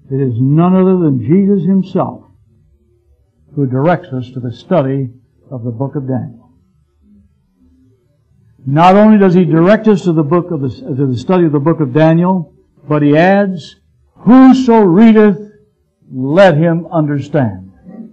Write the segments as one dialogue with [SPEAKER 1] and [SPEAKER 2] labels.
[SPEAKER 1] It is none other than Jesus Himself who directs us to the study of the book of Daniel. Not only does He direct us to the study of the book of Daniel, but He adds, "Whoso readeth, let him understand."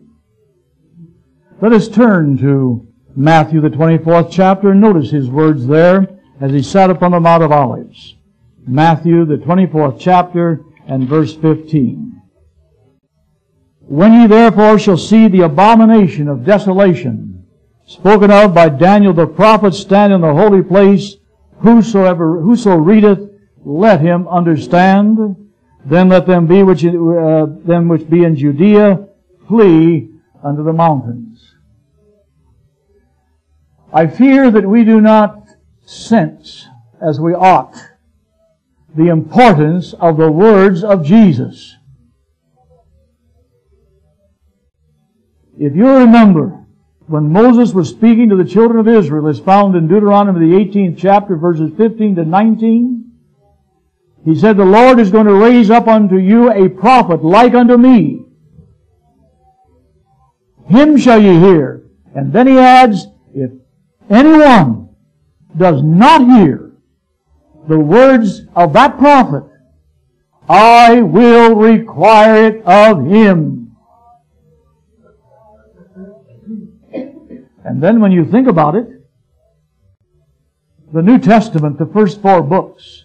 [SPEAKER 1] Let us turn to Matthew, the 24th chapter, and notice His words there as He sat upon the Mount of Olives. Matthew, the 24th chapter, and verse 15. "When ye therefore shall see the abomination of desolation, spoken of by Daniel the prophet, stand in the holy place, whoso readeth, let him understand. Then let them which be in Judea flee unto the mountains." I fear that we do not sense, as we ought, the importance of the words of Jesus. If you remember, when Moses was speaking to the children of Israel, as found in Deuteronomy the 18th chapter, verses 15 to 19, He said, "The Lord is going to raise up unto you a prophet like unto me. Him shall ye hear." And then He adds, "If anyone does not hear the words of that prophet, I will require it of him." And then when you think about it, the New Testament, the first 4 books,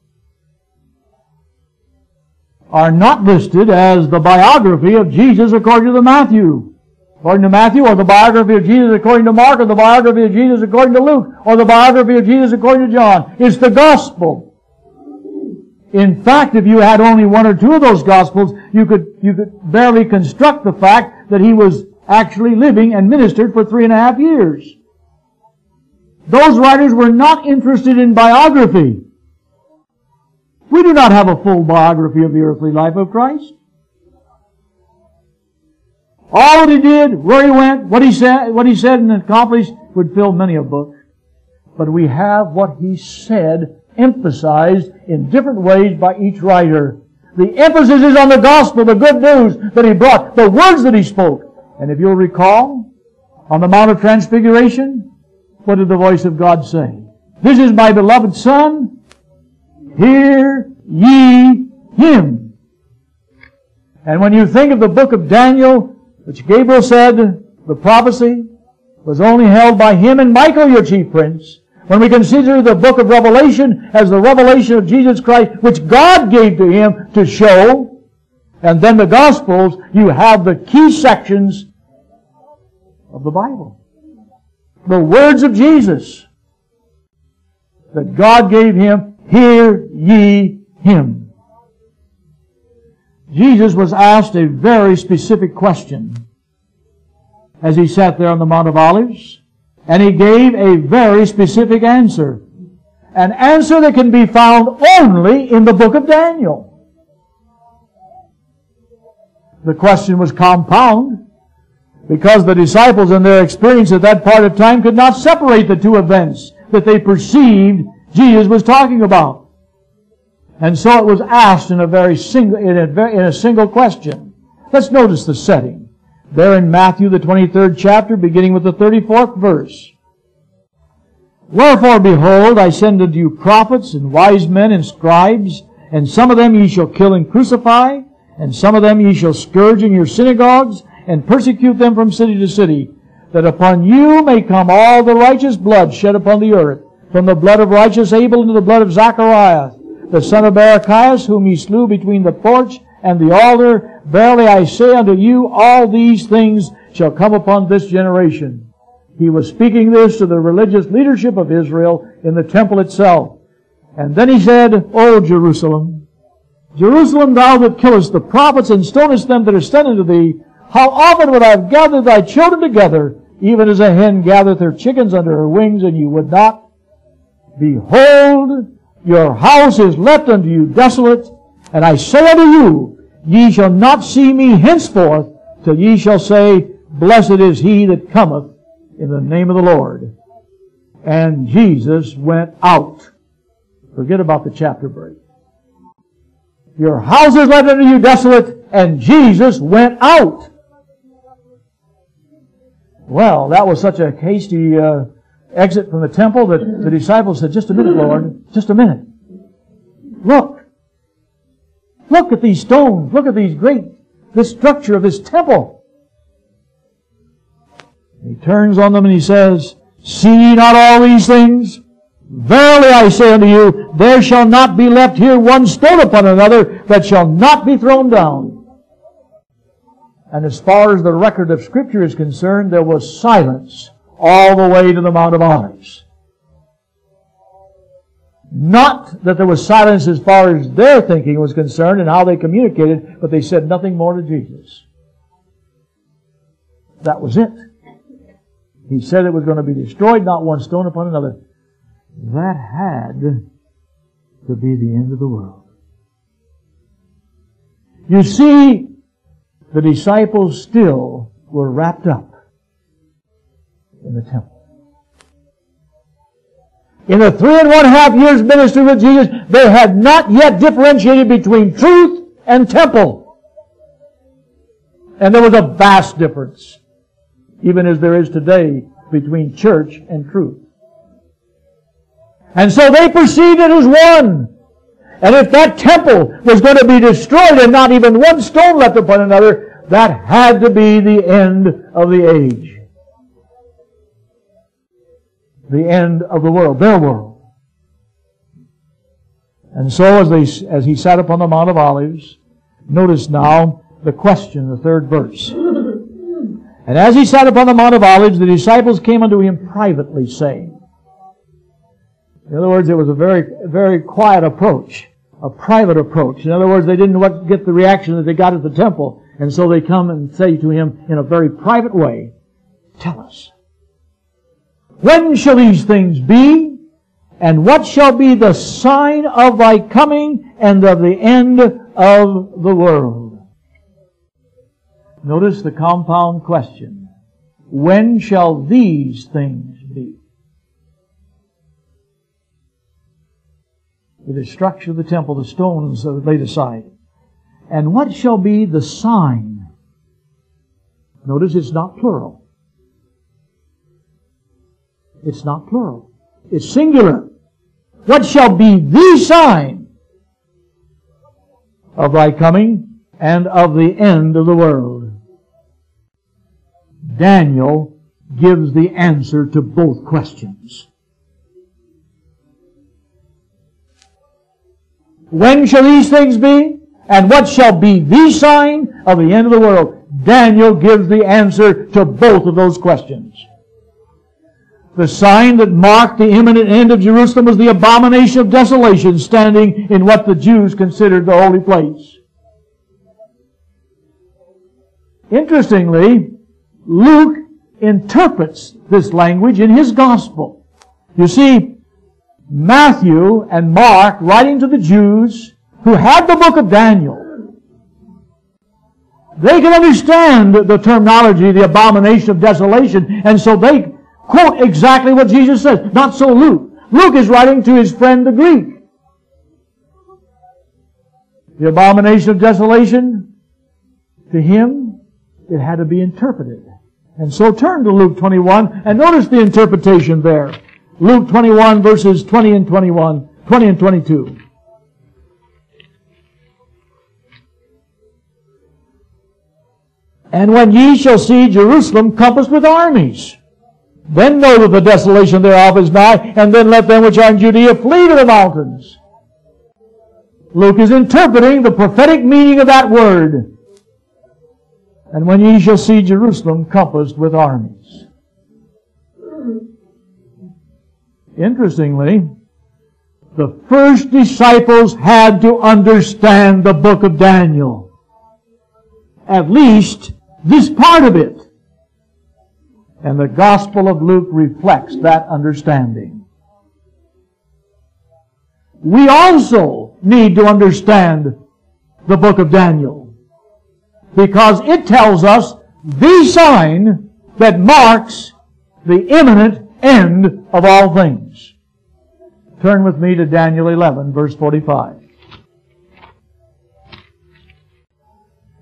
[SPEAKER 1] are not listed as the biography of Jesus according to Matthew, or the biography of Jesus according to Mark, or the biography of Jesus according to Luke, or the biography of Jesus according to John. It's the Gospel. In fact, if you had only 1 or 2 of those Gospels, you could barely construct the fact that He was actually living and ministered for 3.5 years. Those writers were not interested in biography. We do not have a full biography of the earthly life of Christ. All that He did, where He went, what He said and accomplished would fill many a book. But we have what He said emphasized in different ways by each writer. The emphasis is on the gospel, the good news that He brought, the words that He spoke. And if you'll recall, on the Mount of Transfiguration, what did the voice of God say? "This is my beloved Son, hear ye Him." And when you think of the book of Daniel, which Gabriel said the prophecy was only held by him and Michael, your chief prince, when we consider the book of Revelation as the revelation of Jesus Christ, which God gave to Him to show, and then the Gospels, you have the key sections of the Bible. The words of Jesus that God gave Him, "Hear ye Him." Jesus was asked a very specific question as He sat there on the Mount of Olives, and He gave a very specific answer. An answer that can be found only in the book of Daniel. The question was compound because the disciples in their experience at that part of time could not separate the 2 events that they perceived Jesus was talking about. And so it was asked in a single question. Let's notice the setting. There in Matthew, the 23rd chapter, beginning with the 34th verse. "Wherefore, behold, I send unto you prophets and wise men and scribes, and some of them ye shall kill and crucify, and some of them ye shall scourge in your synagogues, and persecute them from city to city, that upon you may come all the righteous blood shed upon the earth, from the blood of righteous Abel unto the blood of Zacharias, the son of Barachias, whom ye slew between the porch and the altar. Verily I say unto you, all these things shall come upon this generation." He was speaking this to the religious leadership of Israel in the temple itself. And then He said, "O Jerusalem, Jerusalem, thou that killest the prophets and stonest them that are sent unto thee, how often would I have gathered thy children together, even as a hen gathereth her chickens under her wings, and ye would not? Behold, your house is left unto you desolate, and I say unto you, ye shall not see me henceforth, till ye shall say, Blessed is he that cometh in the name of the Lord." And Jesus went out. Forget about the chapter break. Your house is left unto you desolate, and Jesus went out. Well, that was such a hasty exit from the temple that the disciples said, just a minute, Lord, just a minute. Look. Look at these stones. Look at this structure of this temple. He turns on them and he says, see ye not all these things? Verily I say unto you, there shall not be left here one stone upon another that shall not be thrown down. And as far as the record of Scripture is concerned, there was silence all the way to the Mount of Olives. Not that there was silence as far as their thinking was concerned and how they communicated, but they said nothing more to Jesus. That was it. He said it was going to be destroyed, not one stone upon another. That had to be the end of the world. You see, the disciples still were wrapped up in the temple. In the 3.5 years ministry with Jesus, they had not yet differentiated between truth and temple. And there was a vast difference, even as there is today, between church and truth. And so they perceived it as one. And if that temple was going to be destroyed and not even one stone left upon another, that had to be the end of the age. The end of the world, their world. And so as he sat upon the Mount of Olives, notice now the question, the third verse. And as he sat upon the Mount of Olives, the disciples came unto him privately, saying. In other words, it was a very, very quiet approach, a private approach. In other words, they didn't get the reaction that they got at the temple, and so they come and say to him in a very private way, tell us, when shall these things be? And what shall be the sign of thy coming and of the end of the world? Notice the compound question. When shall these things be? The destruction of the temple, the stones are laid aside. And what shall be the sign? Notice it's not plural. It's not plural. It's singular. What shall be the sign of thy coming and of the end of the world? Daniel gives the answer to both questions. When shall these things be? And what shall be the sign of the end of the world? Daniel gives the answer to both of those questions. The sign that marked the imminent end of Jerusalem was the abomination of desolation standing in what the Jews considered the holy place. Interestingly, Luke interprets this language in his gospel. You see, Matthew and Mark, writing to the Jews who had the book of Daniel, they can understand the terminology, the abomination of desolation, and so they quote exactly what Jesus says. Not so Luke. Luke is writing to his friend the Greek. The abomination of desolation, to him, it had to be interpreted. And so turn to Luke 21 and notice the interpretation there. Luke 21 verses 20 and 22. And when ye shall see Jerusalem compassed with armies, then know that the desolation thereof is nigh, and then let them which are in Judea flee to the mountains. Luke is interpreting the prophetic meaning of that word. And when ye shall see Jerusalem compassed with armies. Interestingly, the first disciples had to understand the book of Daniel. At least this part of it. And the Gospel of Luke reflects that understanding. We also need to understand the book of Daniel, because it tells us the sign that marks the imminent end of all things. Turn with me to Daniel 11, verse 45.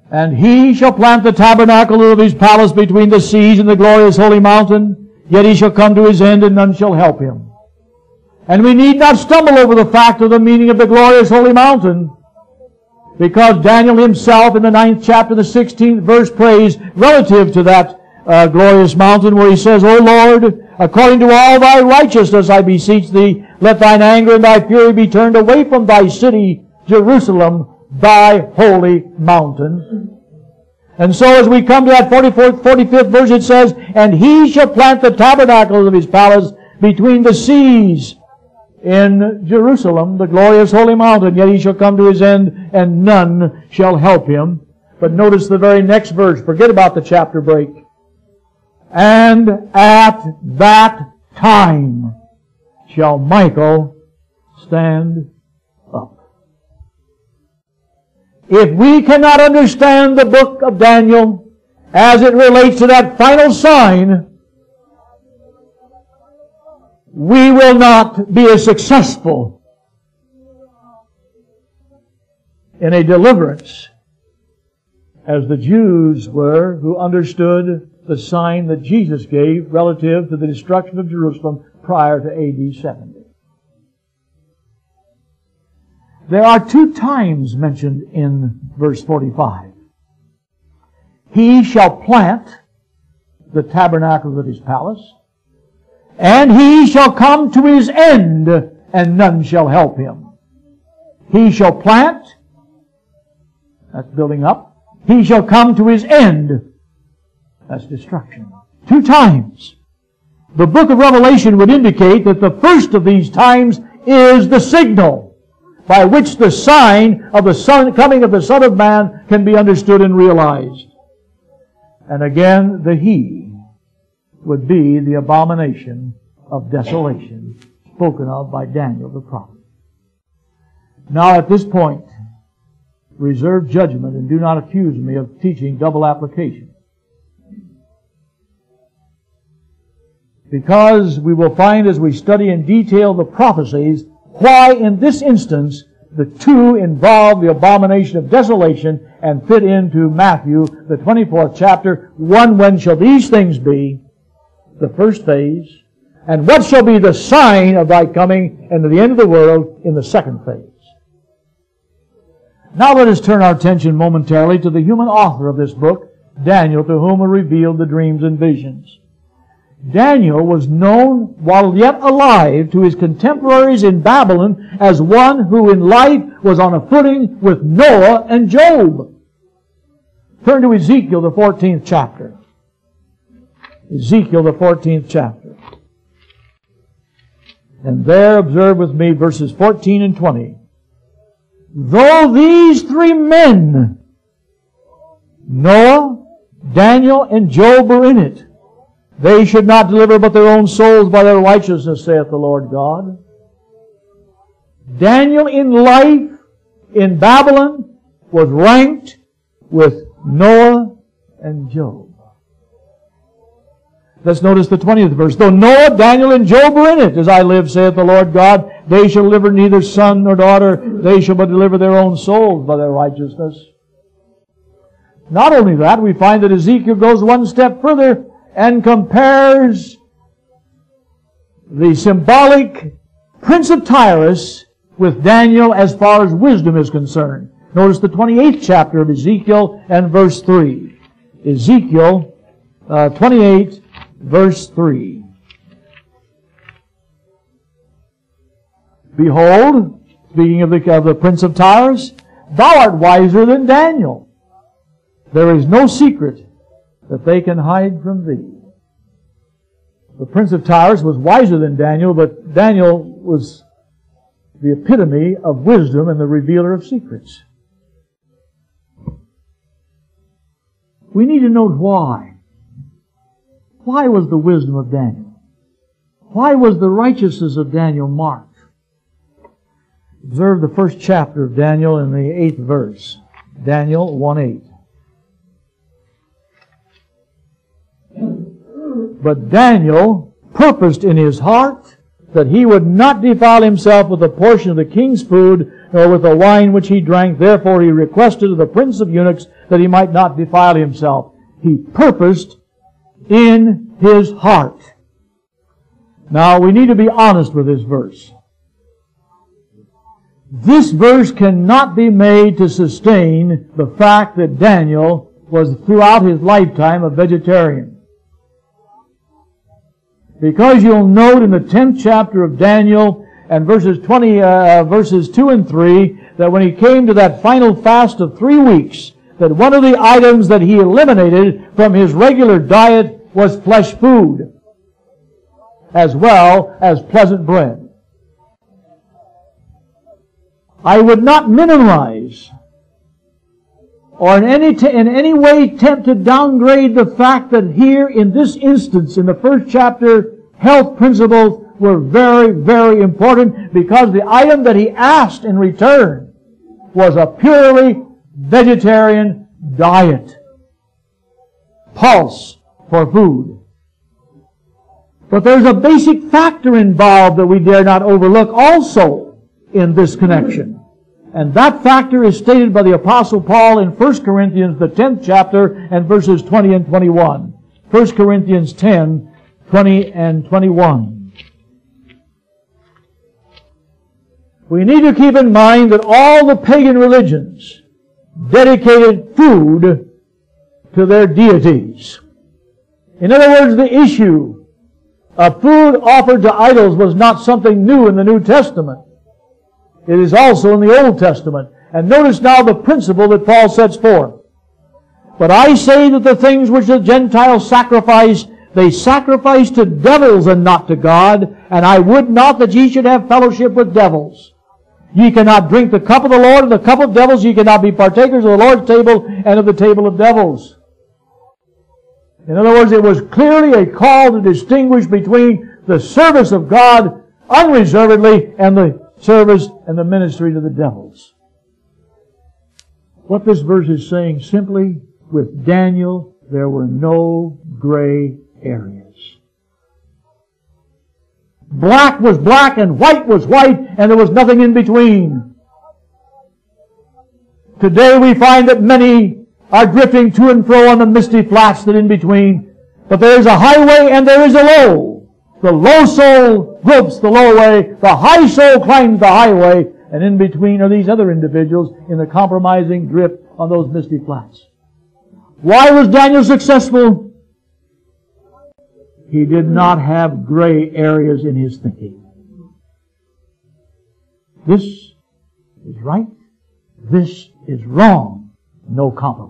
[SPEAKER 1] And he shall plant the tabernacle of his palace between the seas and the glorious holy mountain. Yet he shall come to his end, and none shall help him. And we need not stumble over the fact of the meaning of the glorious holy mountain, because Daniel himself in the 9th chapter, the 16th verse, prays relative to that glorious mountain, where he says, O Lord, according to all thy righteousness I beseech thee, let thine anger and thy fury be turned away from thy city, Jerusalem, thy holy mountain. And so as we come to that 44th, 45th verse, it says, And he shall plant the tabernacles of his palace between the seas in Jerusalem, the glorious holy mountain. Yet he shall come to his end, and none shall help him. But notice the very next verse. Forget about the chapter break. And at that time shall Michael stand up. If we cannot understand the book of Daniel as it relates to that final sign, we will not be as successful in a deliverance as the Jews were, who understood the sign that Jesus gave relative to the destruction of Jerusalem prior to AD 70. There are two times mentioned in verse 45. He shall plant the tabernacles of his palace, and he shall come to his end, and none shall help him. He shall plant, that's building up. He shall come to his end, that's destruction. Two times. The book of Revelation would indicate that the first of these times is the signal by which the sign of the coming of the Son of Man can be understood and realized. And again, the he would be the abomination of desolation spoken of by Daniel the prophet. Now at this point, reserve judgment and do not accuse me of teaching double application. Because we will find as we study in detail the prophecies why in this instance the two involve the abomination of desolation and fit into Matthew, the 24th chapter. One, when shall these things be? The first phase. And what shall be the sign of thy coming and to the end of the world in the second phase? Now let us turn our attention momentarily to the human author of this book, Daniel, to whom are revealed the dreams and visions. Daniel was known while yet alive to his contemporaries in Babylon as one who in life was on a footing with Noah and Job. Turn to Ezekiel, the 14th chapter. Ezekiel, the 14th chapter. And there observe with me verses 14 and 20. Though these three men, Noah, Daniel, and Job, were in it, they should not deliver but their own souls by their righteousness, saith the Lord God. Daniel in life in Babylon was ranked with Noah and Job. Let's notice the 20th verse. Though Noah, Daniel, and Job were in it, as I live, saith the Lord God, they shall deliver neither son nor daughter, they shall but deliver their own souls by their righteousness. Not only that, we find that Ezekiel goes one step further and compares the symbolic Prince of Tyrus with Daniel as far as wisdom is concerned. Notice the 28th chapter of Ezekiel and verse 3. Ezekiel 28, verse 3. Behold, speaking of the Prince of Tyrus, thou art wiser than Daniel. There is no secret that they can hide from thee. The Prince of Tyrus was wiser than Daniel, but Daniel was the epitome of wisdom and the revealer of secrets. We need to note why. Why was the wisdom of Daniel? Why was the righteousness of Daniel marked? Observe the first chapter of Daniel in the 8th verse. Daniel 1:8. But Daniel purposed in his heart that he would not defile himself with a portion of the king's food, nor with the wine which he drank. Therefore he requested of the prince of eunuchs that he might not defile himself. He purposed in his heart. Now, we need to be honest with this verse. This verse cannot be made to sustain the fact that Daniel was throughout his lifetime a vegetarian. Because you'll note in the 10th chapter of Daniel and verses 2 and 3, that when he came to that final fast of 3 weeks, that one of the items that he eliminated from his regular diet was flesh food, as well as pleasant bread. I would not minimize or in any way attempt to downgrade the fact that here in this instance, in the first chapter, health principles were very, very important, because the item that he asked in return was a purely vegetarian diet. Pulse for food. But there's a basic factor involved that we dare not overlook also in this connection. And that factor is stated by the Apostle Paul in 1 Corinthians, the 10th chapter, and verses 20 and 21. 1 Corinthians 10, 20 and 21. We need to keep in mind that all the pagan religions dedicated food to their deities. In other words, the issue of food offered to idols was not something new in the New Testament. It is also in the Old Testament. And notice now the principle that Paul sets forth. But I say that the things which the Gentiles sacrifice, they sacrifice to devils and not to God. And I would not that ye should have fellowship with devils. Ye cannot drink the cup of the Lord and the cup of devils. Ye cannot be partakers of the Lord's table and of the table of devils. In other words, it was clearly a call to distinguish between the service of God unreservedly and the service and the ministry to the devils. What this verse is saying simply, with Daniel, there were no gray areas. Black was black and white was white, and there was nothing in between. Today we find that many are drifting to and fro on the misty flats that in between. But there is a highway and there is a low. The low soul gropes the low way. The high soul climbs the highway. And in between are these other individuals in the compromising drift on those misty flats. Why was Daniel successful? He did not have gray areas in his thinking. This is right. This is wrong. No compromise.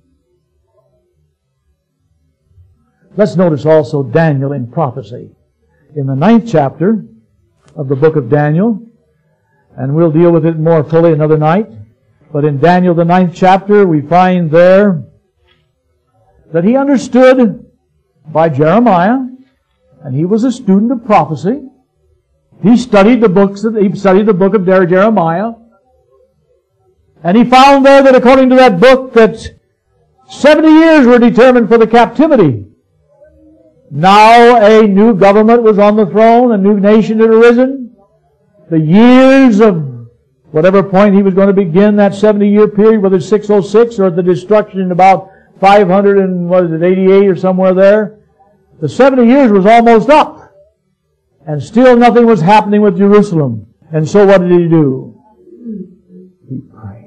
[SPEAKER 1] Let's notice also Daniel in prophecy. In the 9th chapter of the book of Daniel, and we'll deal with it more fully another night, but in Daniel the 9th chapter we find there that he understood by Jeremiah, and he was a student of prophecy. He studied the book of Jeremiah, and he found there that according to that book that 70 years were determined for the captivity. Now a new government was on the throne, a new nation had arisen. The years of whatever point he was going to begin that 70-year period, whether it's 606 or the destruction in about 588 or somewhere there, the 70 years was almost up. And still nothing was happening with Jerusalem. And so what did he do? He prayed.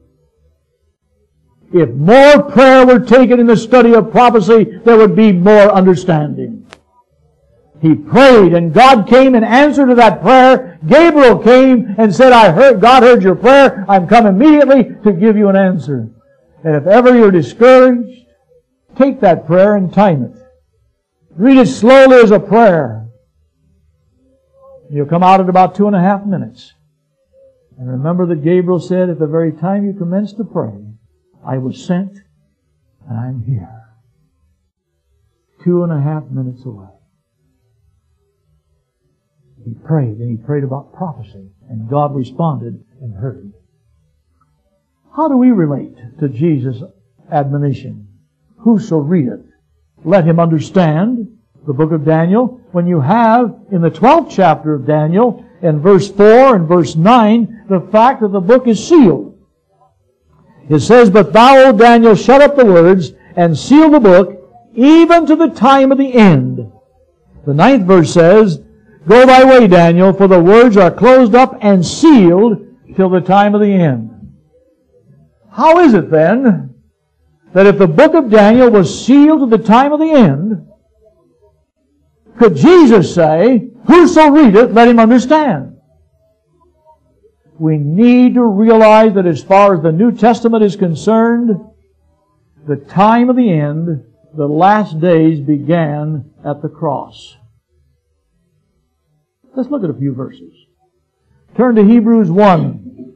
[SPEAKER 1] If more prayer were taken in the study of prophecy, there would be more understanding. He prayed, and God came in answer to that prayer. Gabriel came and said, God heard your prayer. I'm come immediately to give you an answer. And if ever you're discouraged, take that prayer and time it. Read it slowly as a prayer. You'll come out at about 2.5 minutes. And remember that Gabriel said, at the very time you commenced to pray, I was sent, and I'm here. 2.5 minutes away. He prayed, and he prayed about prophecy, and God responded and heard. How do we relate to Jesus' admonition? Whoso readeth, let him understand. the book of Daniel, when you have in the 12th chapter of Daniel, in verse 4 and verse 9, the fact that the book is sealed. It says, "But thou, O Daniel, shut up the words, and seal the book, even to the time of the end." The 9th verse says, "Go thy way, Daniel, for the words are closed up and sealed till the time of the end." How is it then that if the book of Daniel was sealed to the time of the end, could Jesus say, "Whoso readeth, let him understand"? We need to realize that as far as the New Testament is concerned, the time of the end, the last days, began at the cross. Let's look at a few verses. Turn to Hebrews 1.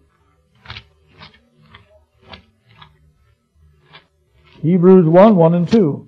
[SPEAKER 1] Hebrews 1, 1 and 2.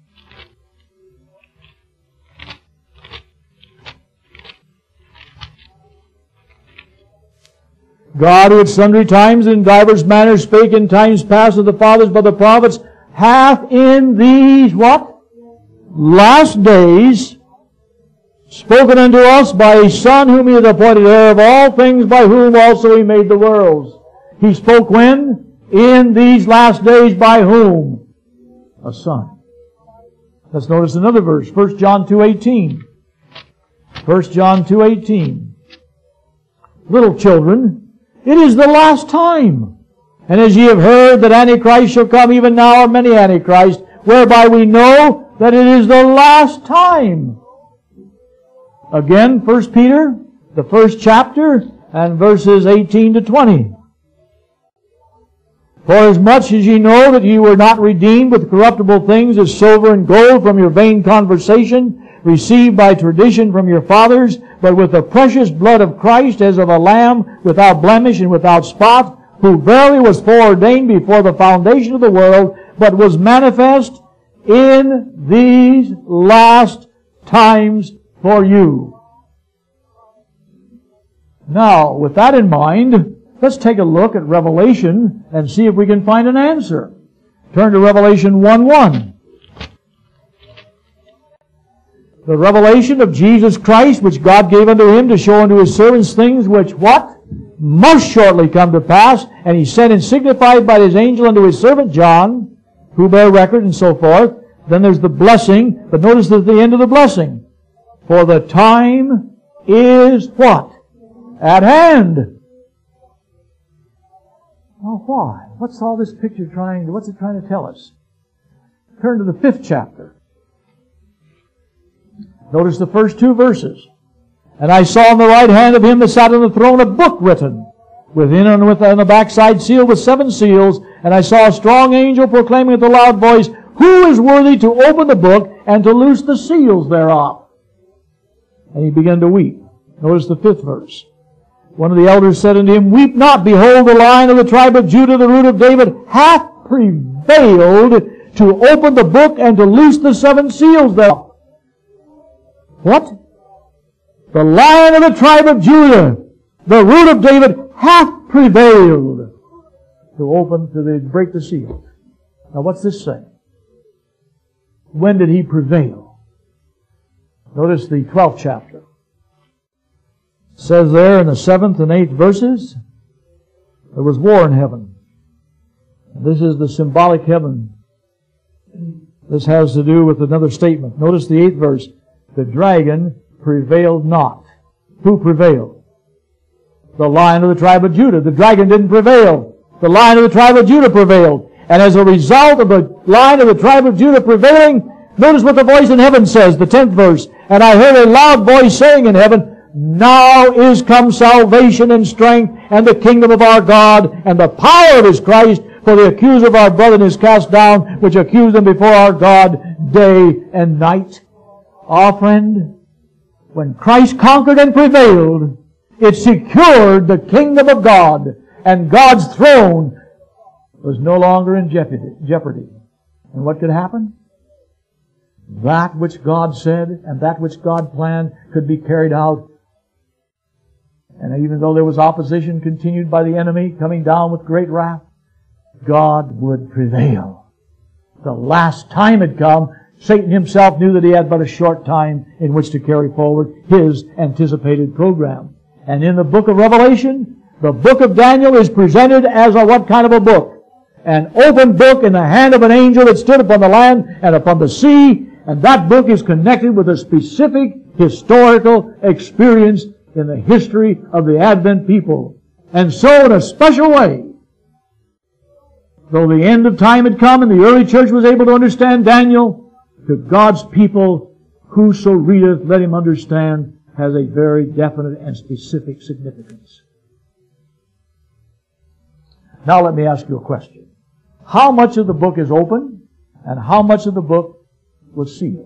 [SPEAKER 1] God, who at sundry times and in divers manners spake in times past to the fathers by the prophets, hath in these, what? Last days spoken unto us by a Son whom He hath appointed heir of all things, by whom also He made the worlds. He spoke when? In these last days. By whom? A Son. Let's notice another verse. 1 John 2:18. 1 John 2:18. Little children, it is the last time. And as ye have heard that Antichrist shall come, even now are many Antichrists, whereby we know that it is the last time. Again, 1 Peter, the 1st chapter, and verses 18 to 20. For as much as ye know that ye were not redeemed with corruptible things as silver and gold from your vain conversation, received by tradition from your fathers, but with the precious blood of Christ as of a lamb without blemish and without spot, who verily was foreordained before the foundation of the world, but was manifest in these last times for you. Now, with that in mind, let's take a look at Revelation and see if we can find an answer. Turn to Revelation 1:1. The revelation of Jesus Christ, which God gave unto Him to show unto His servants things which, what? Must shortly come to pass. And He sent and signified by His angel unto His servant John, who bare record, and so forth. Then there's the blessing, but notice at the end of the blessing. For the time is what? At hand. Well, why? What's all this picture what's it trying to tell us? Turn to the 5th chapter. Notice the first 2 verses. And I saw on the right hand of Him that sat on the throne a book written, within and on the backside sealed with 7 seals. And I saw a strong angel proclaiming with a loud voice, Who is worthy to open the book and to loose the seals thereof? And he began to weep. Notice the 5th verse. One of the elders said unto him, Weep not, behold, the Lion of the tribe of Judah, the root of David, hath prevailed to open the book and to loose the 7 seals thereof. What? The Lion of the tribe of Judah, the root of David, hath prevailed to break the seals. Now what's this saying? When did He prevail? Notice the 12th chapter. It says there in the 7th and 8th verses, there was war in heaven. This is the symbolic heaven. This has to do with another statement. Notice the 8th verse. The dragon prevailed not. Who prevailed? The Lion of the tribe of Judah. The dragon didn't prevail. The Lion of the tribe of Judah prevailed. And as a result of the Lion of the tribe of Judah prevailing, notice what the voice in heaven says, the 10th verse. And I heard a loud voice saying in heaven, Now is come salvation and strength and the kingdom of our God and the power of His Christ, for the accuser of our brethren is cast down, which accused them before our God day and night. Ah, friend, when Christ conquered and prevailed, it secured the kingdom of God, and God's throne was no longer in jeopardy. And what could happen? That which God said and that which God planned could be carried out. And even though there was opposition continued by the enemy coming down with great wrath, God would prevail. The last time had come Satan himself knew that he had but a short time in which to carry forward his anticipated program. And in the book of Revelation, the book of Daniel is presented as what kind of a book? An open book in the hand of an angel that stood upon the land and upon the sea, and that book is connected with a specific historical experience in the history of the Advent people. And so, in a special way, though the end of time had come and the early church was able to understand Daniel, to God's people, whoso readeth, let him understand, has a very definite and specific significance. Now let me ask you a question. How much of the book is open, and how much of the book was sealed?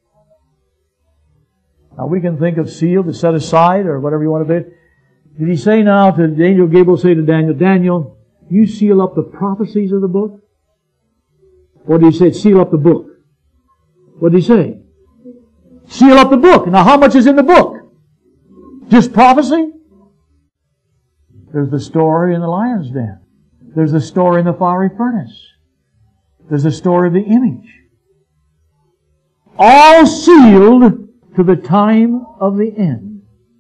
[SPEAKER 1] Now we can think of sealed, to set aside, or whatever you want to be. Did he say now to Daniel, Gabriel say to Daniel, Daniel, you seal up the prophecies of the book? Or did he say seal up the book? What did he say? Seal up the book. Now how much is in the book? Just prophecy? There's the story in the lion's den. There's the story in the fiery furnace. There's the story of the image. All sealed to the time of the end.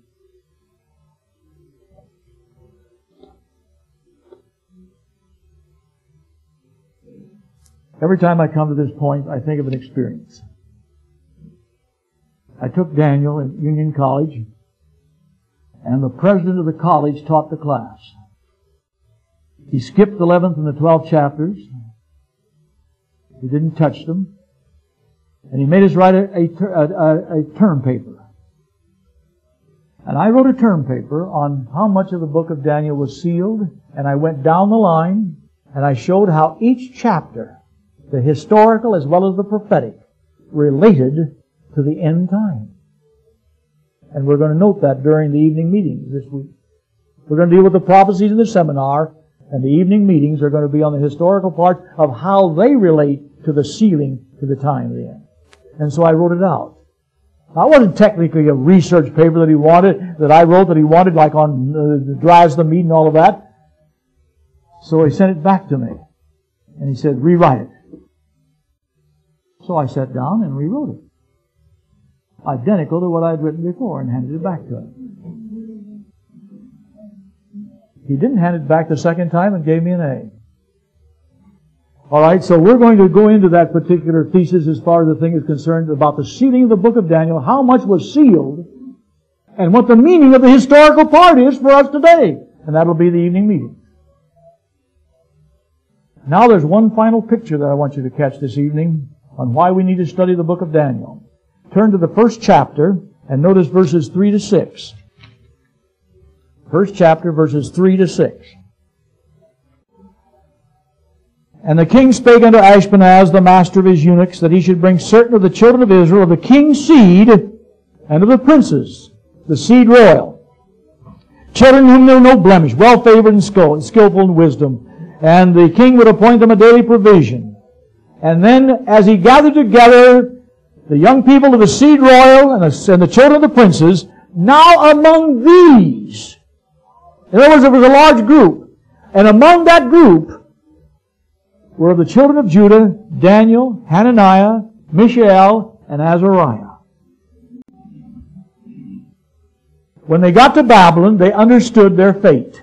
[SPEAKER 1] Every time I come to this point, I think of an experience. I took Daniel in Union College, and the president of the college taught the class. He skipped the 11th and the 12th chapters. He didn't touch them. And he made us write a term paper. And I wrote a term paper on how much of the book of Daniel was sealed, and I went down the line, and I showed how each chapter, the historical as well as the prophetic, related to the end time. And we're going to note that during the evening meetings this week. We're going to deal with the prophecies in the seminar, and the evening meetings are going to be on the historical part of how they relate to the sealing to the time of the end. And so I wrote it out. Now, it wasn't technically a research paper that he wanted, that I wrote that he wanted, like on the drives, the meat and all of that. So he sent it back to me. And he said, rewrite it. So I sat down and rewrote it. Identical to what I had written before, and handed it back to him. He didn't hand it back the second time and gave me an A. Alright, so we're going to go into that particular thesis as far as the thing is concerned about the sealing of the book of Daniel, how much was sealed, and what the meaning of the historical part is for us today. And that'll be the evening meeting. Now there's one final picture that I want you to catch this evening on why we need to study the book of Daniel. Turn to the first chapter and notice verses 3 to 6. First chapter, verses 3 to 6. And the king spake unto Ashpenaz, the master of his eunuchs, that he should bring certain of the children of Israel, of the king's seed, and of the princes, the seed royal, children whom there were no blemish, well favored and skillful in wisdom. And the king would appoint them a daily provision. And then, as he gathered together the young people of the seed royal and the children of the princes, now among these, in other words, there was a large group, and among that group were the children of Judah, Daniel, Hananiah, Mishael, and Azariah. When they got to Babylon, they understood their fate.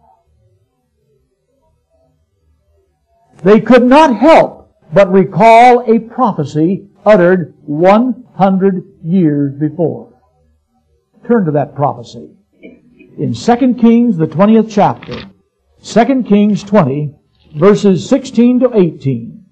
[SPEAKER 1] They could not help but recall a prophecy uttered 100 years before. Turn to that prophecy. In 2 Kings, the 20th chapter, 2 Kings 20, verses 16 to 18.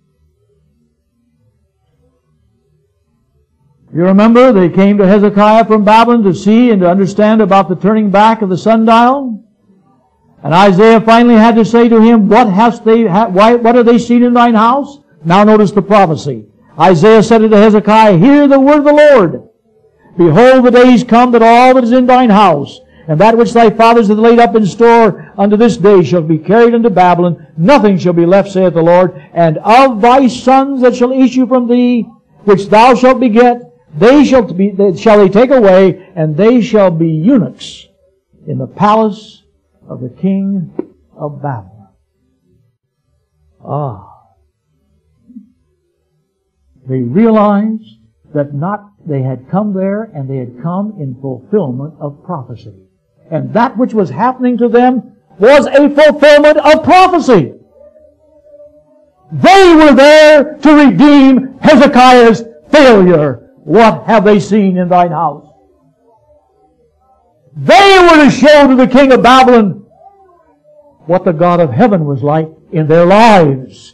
[SPEAKER 1] You remember they came to Hezekiah from Babylon to see and to understand about the turning back of the sundial. And Isaiah finally had to say to him, what have they seen in thine house? Now notice the prophecy. Isaiah said unto Hezekiah, hear the word of the Lord. Behold, the days come that all that is in thine house, and that which thy fathers have laid up in store unto this day shall be carried into Babylon. Nothing shall be left, saith the Lord. And of thy sons that shall issue from thee, which thou shalt beget, shall they take away, and they shall be eunuchs in the palace of the king of Babylon. They realized that they had come there and they had come in fulfillment of prophecy. And that which was happening to them was a fulfillment of prophecy. They were there to redeem Hezekiah's failure. What have they seen in thine house? They were to show to the king of Babylon what the God of heaven was like in their lives.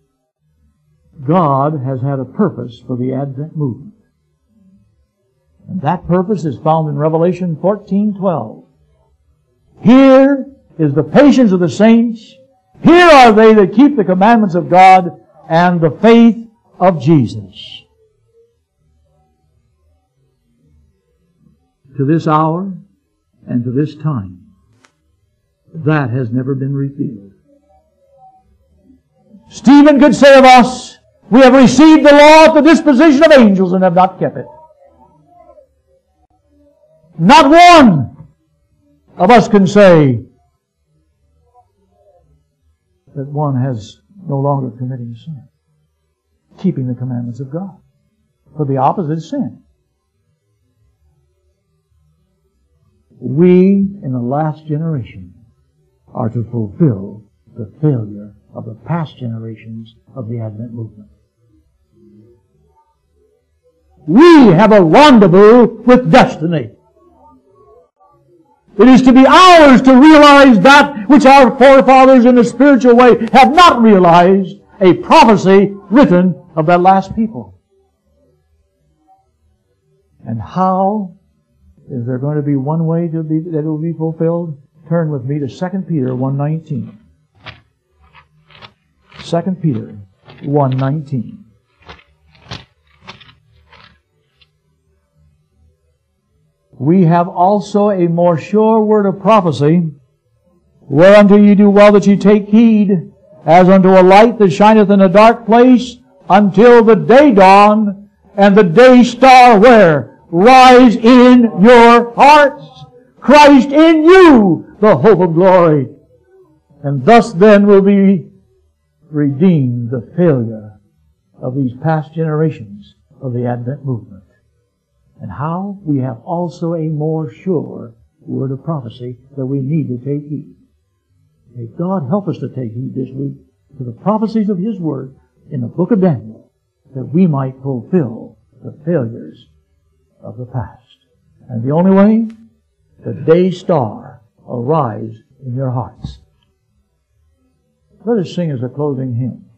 [SPEAKER 1] God has had a purpose for the Advent movement. And that purpose is found in Revelation 14:12. Here is the patience of the saints. Here are they that keep the commandments of God and the faith of Jesus. To this hour and to this time, that has never been revealed. Stephen could say of us, we have received the law at the disposition of angels and have not kept it. Not one of us can say that one has no longer committing sin, keeping the commandments of God. For the opposite is sin. We, in the last generation, are to fulfill the failure of the past generations of the Advent movement. We have a rendezvous with destiny. It is to be ours to realize that which our forefathers in a spiritual way have not realized, a prophecy written of that last people. And how is there going to be one way that it will be fulfilled? Turn with me to 2 Peter 1:19. 2 Peter 1:19. We have also a more sure word of prophecy, whereunto ye do well that ye take heed, as unto a light that shineth in a dark place, until the day dawn, and the day star where? Rise in your hearts. Christ in you, the hope of glory. And thus then will be redeemed the failure of these past generations of the Advent movement. And how? We have also a more sure word of prophecy that we need to take heed. May God help us to take heed this week to the prophecies of His Word in the book of Daniel, that we might fulfill the failures of the past. And the only way? The day star arise in your hearts. Let us sing as a closing hymn.